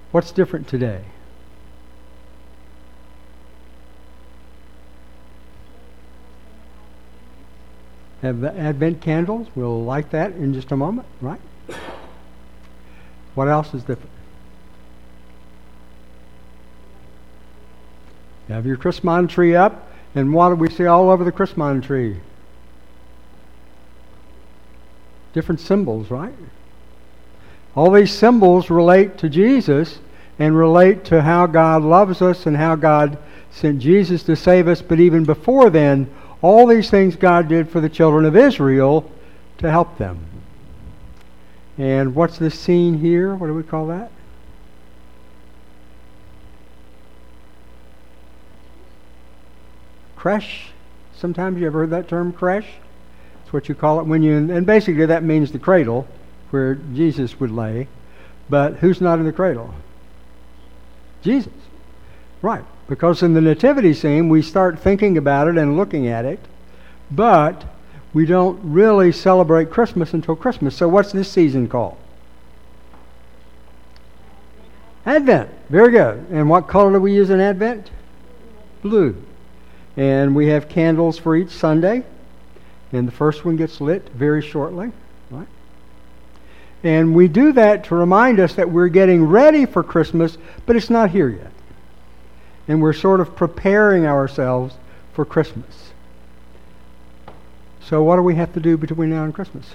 What's different today? Have the Advent candles. We'll light that in just a moment, right? What else is different? You have your Christmas tree up, and what do we see all over the Christmas tree? Different symbols, right? All these symbols relate to Jesus and relate to how God loves us and how God sent Jesus to save us. But even before then, all these things God did for the children of Israel to help them. And what's this scene here? What do we call that? Creche. Sometimes you ever heard that term, creche? That's what you call it when you... And basically that means the cradle where Jesus would lay. But who's not in the cradle? Jesus. Right. Because in the nativity scene, we start thinking about it and looking at it, but we don't really celebrate Christmas until Christmas. So what's this season called? Advent. Very good. And what color do we use in Advent? Blue. And we have candles for each Sunday, and the first one gets lit very shortly. Right? And we do that to remind us that we're getting ready for Christmas, but it's not here yet. And we're sort of preparing ourselves for Christmas. So what do we have to do between now and Christmas?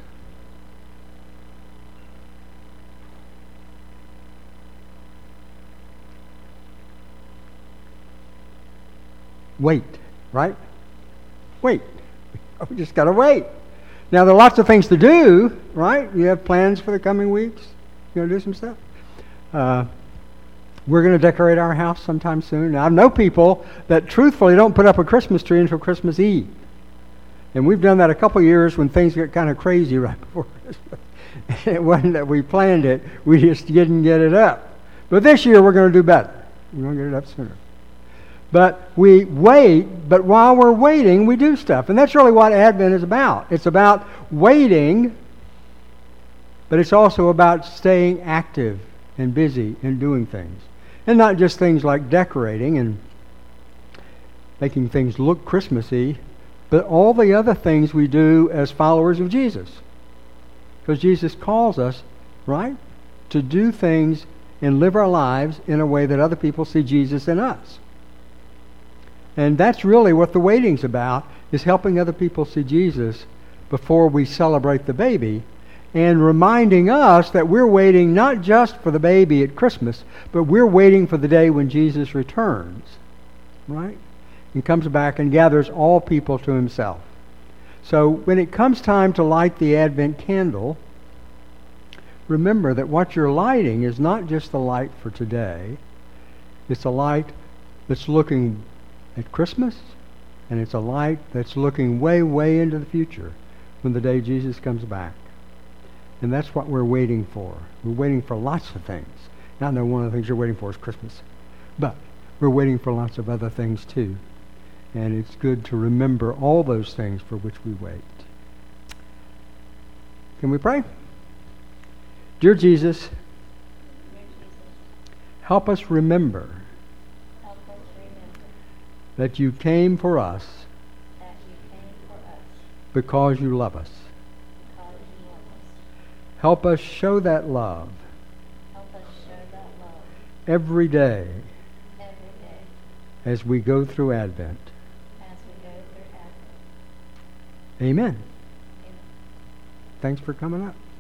Wait, right? Wait. We just got to wait. Now, there are lots of things to do, right? You have plans for the coming weeks? You're going to do some stuff? We're going to decorate our house sometime soon. Now, I know people that truthfully don't put up a Christmas tree until Christmas Eve. And we've done that a couple years when things get kind of crazy right before Christmas. It wasn't that we planned it, we just didn't get it up. But this year we're going to do better. We're going to get it up sooner. But we wait, but while we're waiting, we do stuff. And that's really what Advent is about. It's about waiting, but it's also about staying active and busy and doing things. And not just things like decorating and making things look Christmassy, but all the other things we do as followers of Jesus. Because Jesus calls us, right, to do things and live our lives in a way that other people see Jesus in us. And that's really what the waiting's about, is helping other people see Jesus before we celebrate the baby, and reminding us that we're waiting not just for the baby at Christmas, but we're waiting for the day when Jesus returns, right? And comes back and gathers all people to himself. So when it comes time to light the Advent candle, remember that what you're lighting is not just the light for today. It's a light that's looking at Christmas, and it's a light that's looking way, way into the future when the day Jesus comes back. And that's what we're waiting for. We're waiting for lots of things. Now, I know one of the things you're waiting for is Christmas, but we're waiting for lots of other things too. And it's good to remember all those things for which we wait. Can we pray? Dear Jesus, help us remember that you came for us because you love us. Help us show that love every day as we go through Advent. Amen. Thanks for coming up.